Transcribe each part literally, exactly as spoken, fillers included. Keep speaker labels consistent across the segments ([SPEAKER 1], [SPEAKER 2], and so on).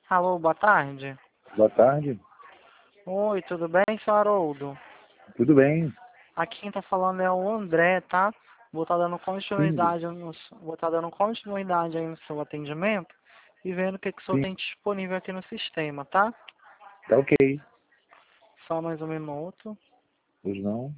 [SPEAKER 1] Alô, boa tarde.
[SPEAKER 2] Boa tarde.
[SPEAKER 1] Oi, tudo bem, seu Haroldo?
[SPEAKER 2] Tudo bem?
[SPEAKER 1] Aqui quem tá falando é o André, tá? Vou estar dando
[SPEAKER 2] Sim,
[SPEAKER 1] continuidade no, vou estar dando continuidade aí no seu atendimento e vendo o que, que o senhor
[SPEAKER 2] sim.
[SPEAKER 1] tem disponível aqui no sistema, tá?
[SPEAKER 2] Tá ok.
[SPEAKER 1] Só mais um minuto.
[SPEAKER 2] Pois não?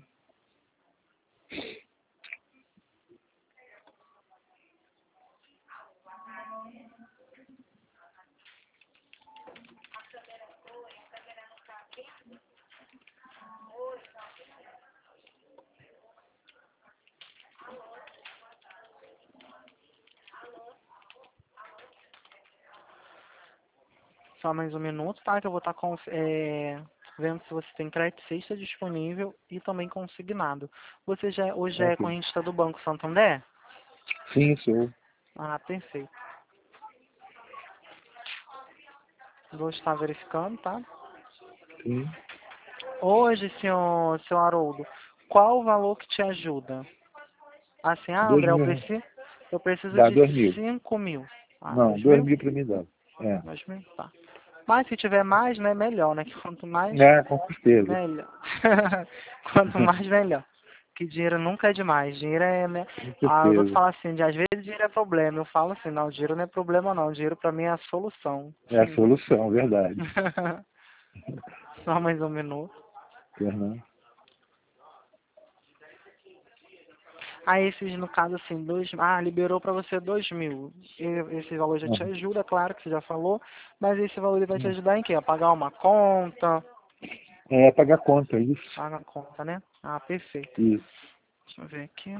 [SPEAKER 1] Só mais um minuto, tá? Que eu vou estar com, é, vendo se você tem crédito sexta disponível e também consignado. Você já hoje
[SPEAKER 2] Tá
[SPEAKER 1] é
[SPEAKER 2] ok.
[SPEAKER 1] correntista do Banco Santander?
[SPEAKER 2] Sim, sou.
[SPEAKER 1] Ah, perfeito. Vou estar verificando, tá?
[SPEAKER 2] Sim.
[SPEAKER 1] Hoje, senhor, senhor Haroldo, qual o valor que te ajuda? Assim, ah,
[SPEAKER 2] Dois
[SPEAKER 1] André, eu
[SPEAKER 2] mil.
[SPEAKER 1] preciso, eu preciso
[SPEAKER 2] Dá
[SPEAKER 1] de
[SPEAKER 2] dois mil.
[SPEAKER 1] cinco mil. Ah,
[SPEAKER 2] Não,
[SPEAKER 1] dois
[SPEAKER 2] dois
[SPEAKER 1] mil?
[SPEAKER 2] mil pra mim dá. É.
[SPEAKER 1] Dois mil, tá. Mas se tiver mais, né, melhor, né? Que quanto mais,
[SPEAKER 2] É, com certeza.
[SPEAKER 1] melhor. Quanto mais, melhor. Que dinheiro nunca é demais. Dinheiro é, né?
[SPEAKER 2] Com
[SPEAKER 1] Ah, os outros
[SPEAKER 2] certeza.
[SPEAKER 1] falam assim, de às vezes dinheiro é problema. Eu falo assim, não, dinheiro não é problema não. Dinheiro pra mim é a solução.
[SPEAKER 2] É a solução, verdade.
[SPEAKER 1] Só mais um minuto.
[SPEAKER 2] Uhum.
[SPEAKER 1] Aí esses, no caso assim, dois, ah, liberou para você dois mil. E esse valor já te
[SPEAKER 2] Uhum.
[SPEAKER 1] ajuda, claro que você já falou, mas esse valor ele vai te ajudar em quê? A pagar uma conta,
[SPEAKER 2] É pagar conta, isso.
[SPEAKER 1] paga a conta, né? Ah, perfeito.
[SPEAKER 2] Isso.
[SPEAKER 1] Deixa eu ver aqui.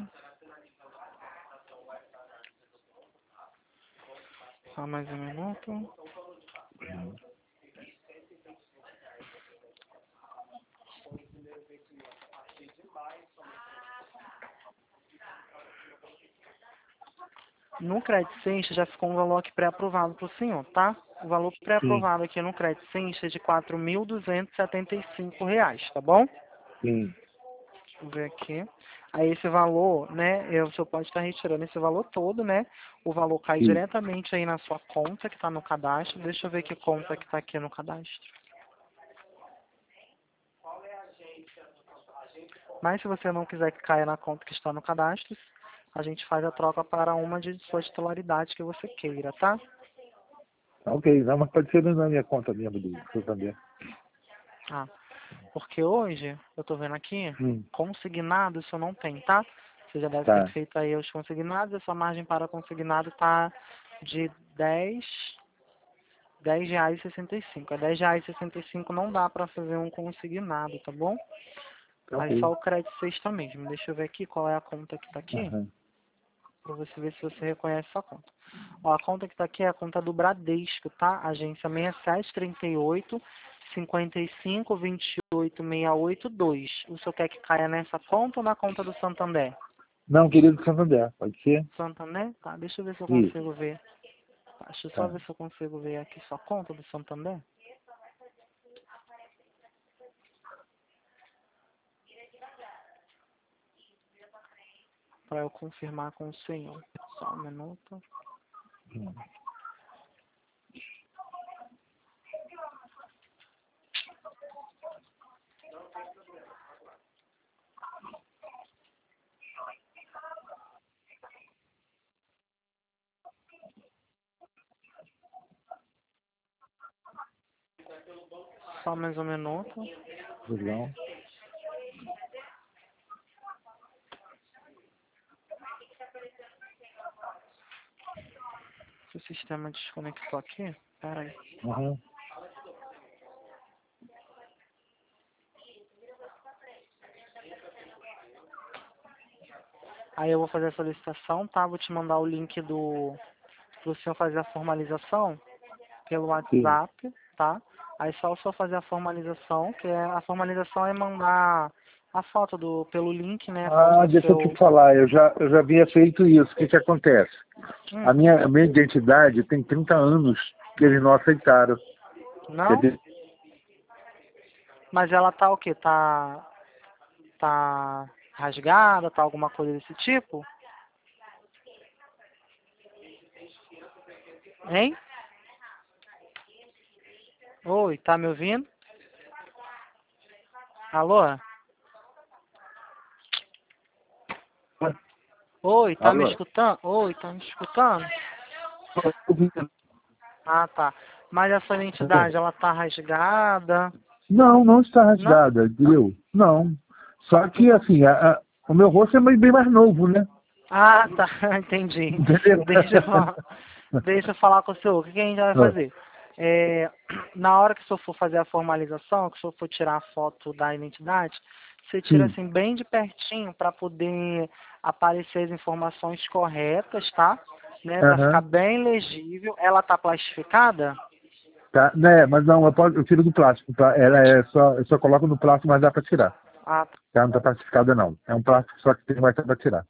[SPEAKER 1] Só mais um minuto. No Credit Sense já ficou um valor aqui pré-aprovado para o senhor, tá? O valor
[SPEAKER 2] Sim,
[SPEAKER 1] pré-aprovado aqui no Credit Sense é de quatro mil duzentos e setenta e cinco reais, tá bom?
[SPEAKER 2] sim.
[SPEAKER 1] Deixa eu ver aqui. Aí esse valor, né, eu- o senhor pode estar retirando esse valor todo, né? O valor cai
[SPEAKER 2] Sim.
[SPEAKER 1] diretamente aí na sua conta que está no cadastro. Deixa eu ver que conta que está aqui no cadastro. Mas se você não quiser que caia na conta que está no cadastro, a gente faz a troca para uma de sua titularidade que você queira, tá?
[SPEAKER 2] Tá ok. Não, mas pode ser na minha conta mesmo do Santander.
[SPEAKER 1] Ah, porque hoje, eu tô vendo aqui,
[SPEAKER 2] Hum.
[SPEAKER 1] consignado isso não tem, tá? Você já deve ter
[SPEAKER 2] Tá.
[SPEAKER 1] feito aí os consignados, a sua margem para consignado tá de dez dez reais e sessenta e cinco. É dez reais e sessenta e cinco não dá para fazer um consignado, tá bom?
[SPEAKER 2] Tá
[SPEAKER 1] Aí
[SPEAKER 2] ok.
[SPEAKER 1] só o crédito sexta mesmo. Deixa eu ver aqui qual é a conta que tá aqui,
[SPEAKER 2] Aham.
[SPEAKER 1] para você ver se você reconhece essa conta. Ó, a conta que tá aqui é a conta do Bradesco, tá? Agência seis sete três oito, cinco cinco, dois oito, seis oito dois. O senhor quer que caia nessa conta ou na conta do Santander?
[SPEAKER 2] Não, querido Santander, pode ser?
[SPEAKER 1] Santander? Tá, deixa eu ver se eu
[SPEAKER 2] Isso.
[SPEAKER 1] consigo ver. Deixa eu só
[SPEAKER 2] Tá.
[SPEAKER 1] ver se eu consigo ver aqui sua conta do Santander. Para eu confirmar com o senhor. Só um minuto.
[SPEAKER 2] Hum.
[SPEAKER 1] Só mais um minuto.
[SPEAKER 2] Pois não.
[SPEAKER 1] Se o sistema desconectou aqui. Pera aí.
[SPEAKER 2] Aham.
[SPEAKER 1] Aí eu vou fazer a solicitação, tá? Vou te mandar o link do pro senhor fazer a formalização pelo
[SPEAKER 2] Sim.
[SPEAKER 1] WhatsApp, tá? Aí só o senhor fazer a formalização, que é, a formalização é mandar a foto do pelo link, né? A foto
[SPEAKER 2] Ah,
[SPEAKER 1] do
[SPEAKER 2] deixa eu te
[SPEAKER 1] seu.
[SPEAKER 2] falar, eu já, eu já havia feito isso. O que que acontece? A
[SPEAKER 1] Hum,
[SPEAKER 2] minha, a minha identidade tem trinta anos que eles não aceitaram. Quer
[SPEAKER 1] não?
[SPEAKER 2] dizer,
[SPEAKER 1] Mas ela tá o quê? Tá. Tá rasgada, tá alguma coisa desse tipo? Hein? Oi, tá me ouvindo? Alô? Oi, tá me
[SPEAKER 2] Alô?
[SPEAKER 1] escutando? Oi, tá me escutando? Ah, tá. Mas essa identidade, ela tá rasgada?
[SPEAKER 2] Não, não está
[SPEAKER 1] Não?
[SPEAKER 2] rasgada, entendeu? Não. Só que, assim, a- a- o meu rosto é bem mais novo, né?
[SPEAKER 1] Ah, tá. Entendi.
[SPEAKER 2] Entendeu?
[SPEAKER 1] Deixa eu falar, deixa eu falar com o senhor. O que que a gente vai fazer? É, na hora que o senhor for fazer a formalização, que o senhor for tirar a foto da identidade, você tira
[SPEAKER 2] Sim.
[SPEAKER 1] assim bem de pertinho para poder aparecer as informações corretas, tá? Né, para ficar
[SPEAKER 2] Aham.
[SPEAKER 1] bem legível. Ela tá plastificada?
[SPEAKER 2] Tá, né, mas não, eu, posso, eu tiro do plástico, tá? Ela é só, eu só coloco no plástico, mas dá pra tirar.
[SPEAKER 1] Ah,
[SPEAKER 2] Tá? Não tá plastificada, não. É um plástico só que tem mais pra tirar.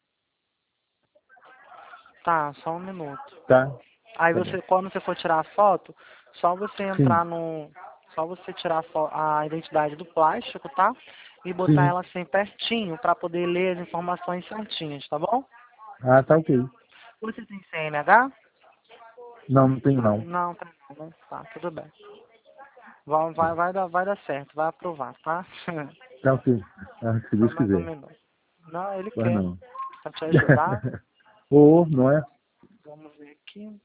[SPEAKER 1] tá, só um minuto.
[SPEAKER 2] Tá?
[SPEAKER 1] Aí
[SPEAKER 2] Tá bom.
[SPEAKER 1] você, quando você for tirar a foto, só você
[SPEAKER 2] Sim,
[SPEAKER 1] entrar no, só você tirar a, fo- a identidade do plástico, tá? E botar
[SPEAKER 2] sim.
[SPEAKER 1] ela assim pertinho para poder ler as informações certinhas, tá bom?
[SPEAKER 2] Ah, tá ok.
[SPEAKER 1] Você tem C N H?
[SPEAKER 2] Não, não tem não.
[SPEAKER 1] Não, tá não, né? Tá, tudo bem. Vai, vai, vai dar, vai dar certo, vai aprovar, tá?
[SPEAKER 2] Tá ok. Ah, se
[SPEAKER 1] Só
[SPEAKER 2] Deus
[SPEAKER 1] mais um
[SPEAKER 2] quiser.
[SPEAKER 1] minuto. Não, ele
[SPEAKER 2] Mas
[SPEAKER 1] quer.
[SPEAKER 2] não.
[SPEAKER 1] Pra te ajudar,
[SPEAKER 2] Ou, não é?
[SPEAKER 1] vamos ver aqui.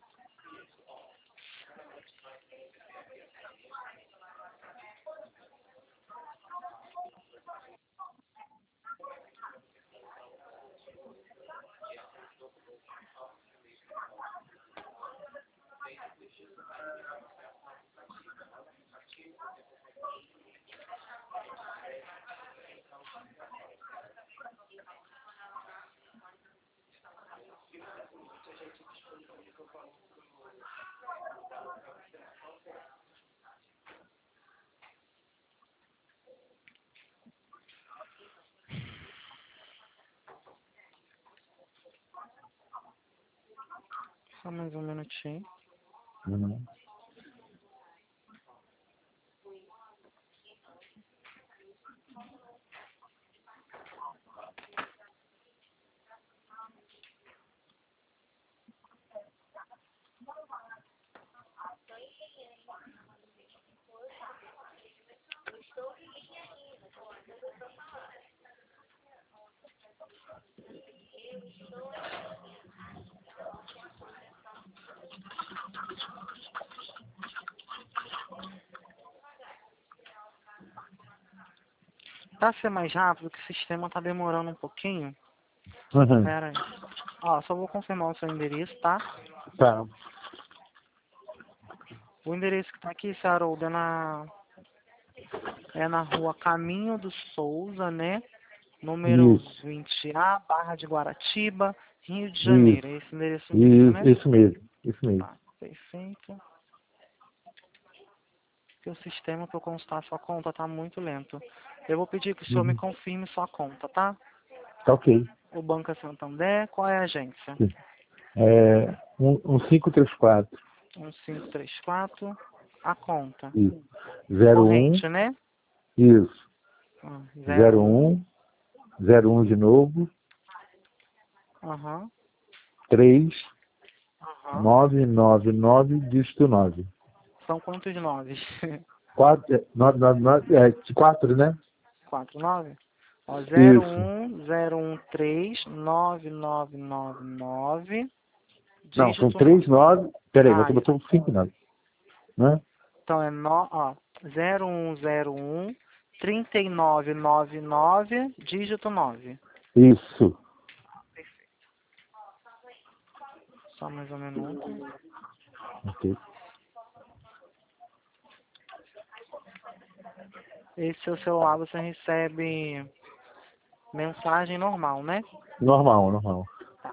[SPEAKER 1] Só mais um minutinho.
[SPEAKER 2] Uhum.
[SPEAKER 1] Pra ser mais rápido, que o sistema tá demorando um pouquinho.
[SPEAKER 2] Uhum.
[SPEAKER 1] Pera aí. Ó, só vou confirmar o seu endereço, tá?
[SPEAKER 2] Tá.
[SPEAKER 1] O endereço que tá aqui, Haroldo, é na, é na rua Caminho do Souza, né? Número
[SPEAKER 2] Isso.
[SPEAKER 1] vinte A, Barra de Guaratiba, Rio de Janeiro. É
[SPEAKER 2] Isso.
[SPEAKER 1] esse endereço mesmo,
[SPEAKER 2] Isso,
[SPEAKER 1] né?
[SPEAKER 2] isso mesmo. Isso mesmo.
[SPEAKER 1] Tá, perfeito. Porque o sistema para eu constar sua conta tá muito lento. Eu vou pedir que o senhor me
[SPEAKER 2] Uhum.
[SPEAKER 1] confirme sua conta, tá?
[SPEAKER 2] Tá ok.
[SPEAKER 1] O Banco é Santander, qual é a agência?
[SPEAKER 2] Sim. É, um, um cinco três quatro.
[SPEAKER 1] um cinco três quatro, a conta.
[SPEAKER 2] Isso. Zero um.
[SPEAKER 1] Corrente, né?
[SPEAKER 2] Isso.
[SPEAKER 1] Ah,
[SPEAKER 2] Zero
[SPEAKER 1] zero um,
[SPEAKER 2] um. Zero um de novo.
[SPEAKER 1] aham,
[SPEAKER 2] Três.
[SPEAKER 1] aham.
[SPEAKER 2] Nove, nove, nove, dígito nove.
[SPEAKER 1] São quantos nove?
[SPEAKER 2] Quatro, é, nove, nove, nove, é, quatro, né?
[SPEAKER 1] quatro, nove? Ó, zero
[SPEAKER 2] Isso.
[SPEAKER 1] um zero um três nove nove nove nove,
[SPEAKER 2] Não, são
[SPEAKER 1] dígito
[SPEAKER 2] três
[SPEAKER 1] nove.
[SPEAKER 2] nove. Peraí,
[SPEAKER 1] Ah,
[SPEAKER 2] você
[SPEAKER 1] isso.
[SPEAKER 2] botou cinco nove, né?
[SPEAKER 1] Então é no, ó, zero um zero um trinta e nove noventa e nove, dígito nove.
[SPEAKER 2] Isso.
[SPEAKER 1] Só mais um minuto.
[SPEAKER 2] Ok.
[SPEAKER 1] Esse seu celular você recebe mensagem normal, né?
[SPEAKER 2] Normal, normal.
[SPEAKER 1] Tá.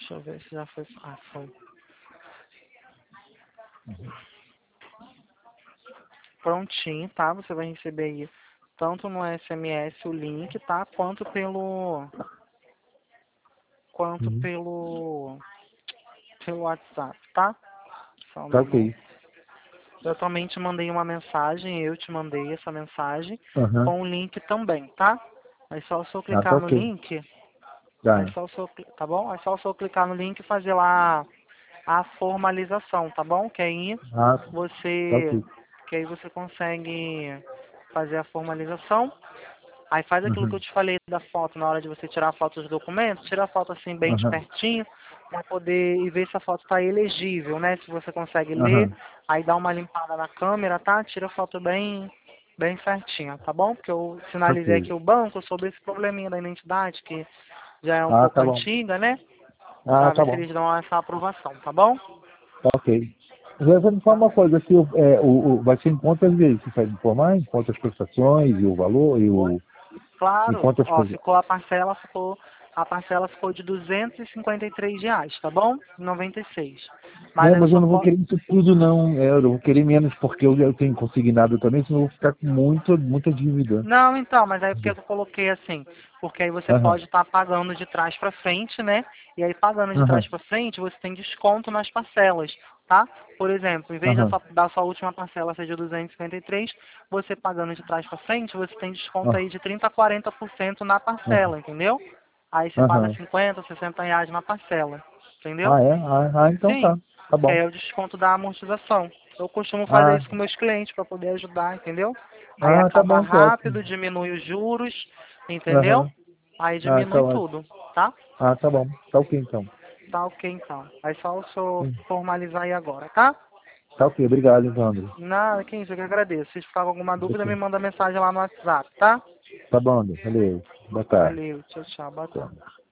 [SPEAKER 1] Deixa eu ver se já foi. Ah, foi. Prontinho, tá? Você vai receber aí tanto no S M S o link, tá? Quanto pelo. Quanto
[SPEAKER 2] Uhum.
[SPEAKER 1] pelo. Pelo WhatsApp, tá? Só um
[SPEAKER 2] Tá
[SPEAKER 1] minuto.
[SPEAKER 2] ok.
[SPEAKER 1] Eu também te mandei uma mensagem, eu te mandei essa mensagem
[SPEAKER 2] Aham.
[SPEAKER 1] com o link também, tá? É só o senhor
[SPEAKER 2] Ah, tá
[SPEAKER 1] clicar no
[SPEAKER 2] ok.
[SPEAKER 1] link, é
[SPEAKER 2] Tá.
[SPEAKER 1] só o senhor, cli- tá bom? É só o senhor clicar no link e fazer lá a formalização, tá bom? Que aí
[SPEAKER 2] Ah, tá
[SPEAKER 1] você,
[SPEAKER 2] ok.
[SPEAKER 1] que aí você consegue fazer a formalização. Aí faz aquilo que
[SPEAKER 2] Uhum.
[SPEAKER 1] eu te falei da foto, na hora de você tirar a foto dos documentos, tira a foto assim bem de
[SPEAKER 2] Aham.
[SPEAKER 1] pertinho, para poder e ver se a foto está elegível, né? Se você consegue ler,
[SPEAKER 2] Aham.
[SPEAKER 1] aí dá uma limpada na câmera, tá? Tira a foto bem, bem certinha, tá bom? Porque eu
[SPEAKER 2] Tá
[SPEAKER 1] sinalizei
[SPEAKER 2] ok.
[SPEAKER 1] aqui o banco sobre esse probleminha da identidade, que já é um
[SPEAKER 2] Ah,
[SPEAKER 1] pouco
[SPEAKER 2] tá bom.
[SPEAKER 1] antiga, né?
[SPEAKER 2] Ah,
[SPEAKER 1] Para
[SPEAKER 2] tá
[SPEAKER 1] ver se
[SPEAKER 2] bom.
[SPEAKER 1] eles dão essa aprovação, tá bom?
[SPEAKER 2] Tá ok. Você me fala uma coisa, se o, é, o, o, vai ser em quantas vezes? Você vai informar em quantas prestações e o valor e
[SPEAKER 1] Oi?
[SPEAKER 2] o em
[SPEAKER 1] Claro,
[SPEAKER 2] quantas
[SPEAKER 1] ó,
[SPEAKER 2] coisas?
[SPEAKER 1] ficou a parcela, ficou, a parcela ficou de duzentos e e cinquenta e três reais, tá bom? Noventa e seis. Mas
[SPEAKER 2] É,
[SPEAKER 1] aí eu
[SPEAKER 2] mas eu
[SPEAKER 1] só
[SPEAKER 2] não vou
[SPEAKER 1] posso.
[SPEAKER 2] querer isso tudo não. É, eu vou querer menos porque eu, eu tenho consignado também, senão eu vou ficar com muito, muita dívida.
[SPEAKER 1] Não, então, mas aí porque eu coloquei assim? Porque aí você
[SPEAKER 2] Aham.
[SPEAKER 1] pode estar pagando de trás para frente, né? E aí pagando de trás
[SPEAKER 2] Aham.
[SPEAKER 1] para frente, você tem desconto nas parcelas, tá? Por exemplo, em vez da
[SPEAKER 2] Aham.
[SPEAKER 1] sua, da sua última parcela ser de duzentos e cinquenta e três, você pagando de trás para frente, você tem desconto
[SPEAKER 2] Aham.
[SPEAKER 1] aí de trinta a quarenta por cento na
[SPEAKER 2] Aham.
[SPEAKER 1] parcela, entendeu? Aí você paga
[SPEAKER 2] Aham.
[SPEAKER 1] cinquenta, sessenta reais na parcela, entendeu?
[SPEAKER 2] Ah, é? Ah, ah, então
[SPEAKER 1] Sim,
[SPEAKER 2] tá. Tá
[SPEAKER 1] que aí
[SPEAKER 2] bom.
[SPEAKER 1] é o desconto da amortização. Eu costumo fazer
[SPEAKER 2] Ah,
[SPEAKER 1] isso com meus clientes para poder ajudar, entendeu? Aí
[SPEAKER 2] ah, tá
[SPEAKER 1] acaba
[SPEAKER 2] bom, que ótimo.
[SPEAKER 1] rápido, diminui os juros, entendeu?
[SPEAKER 2] Aham.
[SPEAKER 1] Aí
[SPEAKER 2] Ah, tá
[SPEAKER 1] diminui
[SPEAKER 2] ótimo.
[SPEAKER 1] tudo, tá?
[SPEAKER 2] Ah, tá bom. Tá ok então.
[SPEAKER 1] Tá ok então. Aí só o senhor
[SPEAKER 2] Hum.
[SPEAKER 1] formalizar aí agora, tá?
[SPEAKER 2] Tá ok, obrigado, então, André.
[SPEAKER 1] Nada, que isso, eu que agradeço. Se ficar com alguma dúvida, me
[SPEAKER 2] Ok.
[SPEAKER 1] manda mensagem lá no WhatsApp, tá?
[SPEAKER 2] Tá bom, André. Valeu. Boa tarde.
[SPEAKER 1] Valeu, tchau, tchau, boa tarde.
[SPEAKER 2] Tchau.